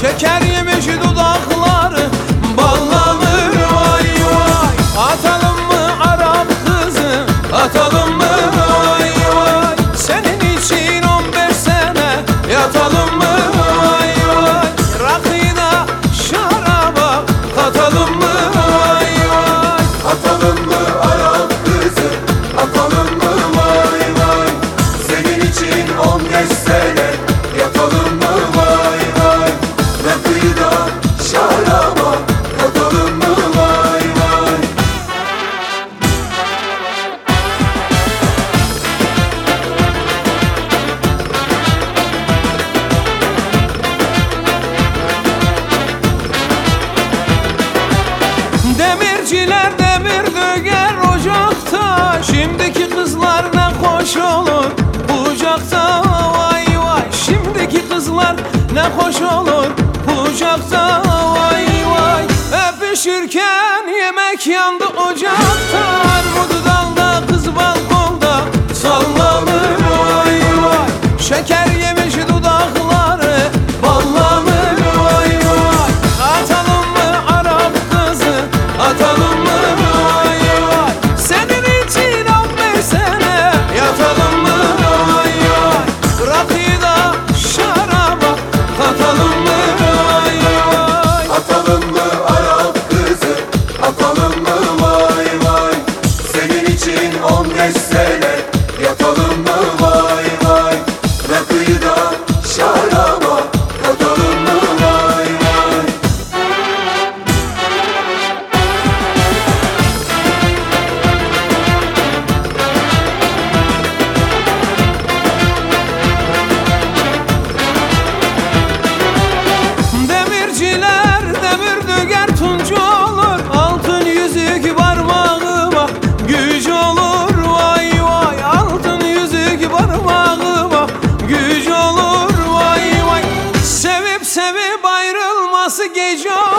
Şeker yemiş dudakları ballanır vay vay. Atalım mı Arap kızı, atalım mı vay vay. Senin için 15 sene yatalım mı vay vay. Rakıyla şaraba katalım mı vay vay. Atalım mı Arap kızı, atalım mı vay vay. Senin için 15 sene yatalım mı vay vay. Rakıyı da şaraba katalım mı vay vay. Demirciler demir döger ocakta. Şimdiki kızlar ne hoş olur bucakta vay vay. Şimdiki kızlar ne hoş olur bucakta vay vay. Öpüşürken yemek yandı ocakta. Armudu dalda kız balkonda sallanır vay vay. Şeker yemiş dudakları ballanır vay vay. Atalım mı Arap kızı, atalım mı vay vay. Senin için 15 sene yatalım mı vay vay. Rakıyı da şaraba katalım mı vay vay. Atalım mı Arap kızı, atalım mı vay vay. Senin için 15 sene yatalım mı vay vay. Rakıyı da şaraba katalım mı vay vay. Demirciler demir döger tuncu olur. Altın yüzük parmağıma güç olur vay vay. Altın yüzük parmağıma güç olur vay vay. Sevip sevip ayrılması gece